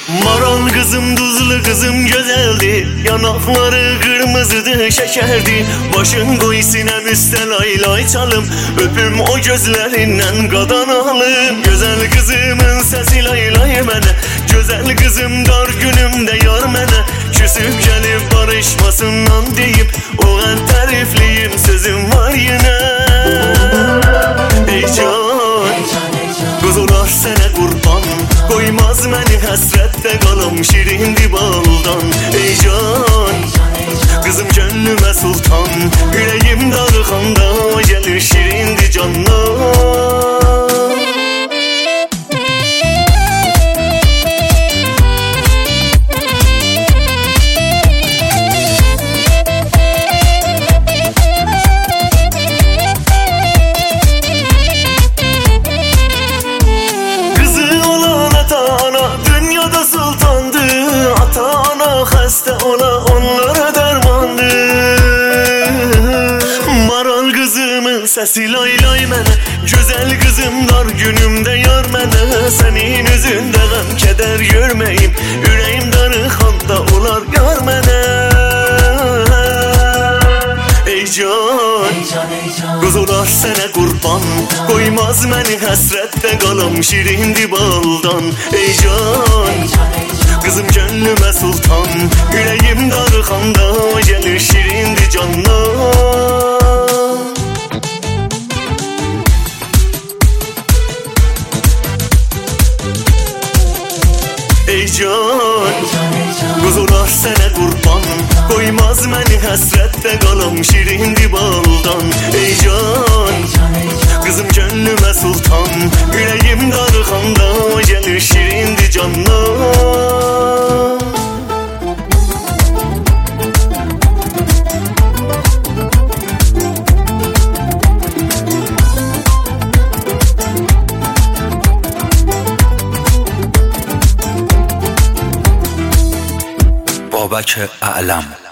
Maral kızım, tuzlu kızım güzeldi. Yanakları kırmızıdı, şekerdi. Başın koy sinem üstte lay lay çalım. Öpüm o gözlerinden qadan alım. Güzel kızımın sesi lay lay mene. Güzel kızım dar günümde yar mene. Küsüp gelip barışmasından deyip o en tərifliyim sözüm var yine. Ey can, kız olar sene kurban. Koymaz məni həsrətdə qalım şirindi baldan. Ey can, kızım gönlüme sultan. Yüreğim darıxanda gelir şirindi candan. Xəstə ola onlara dərmandı. Maral qızımın səsi lay lay mənə. Gözəl qızım dar günümdə yar mənə. Sənin üzündə qəm kədər görməyim. Ürəyim darıxanda olar yar mənə. Ey can, qız olar sənə qurban. Qoymaz məni həsrətdə qalım şirindi baldan. Ey can, kızım gönlüme sultan. Yüreğim darıxanda gelir şirindi candan. Ey can, kız olar sənə qurban. Qoymaz məni həsrətdə qalım şirindi baldan. Ey can, kızım gönlüme sultan. Yüreğim darıxanda gelir şirindi candan. بابک اعلم.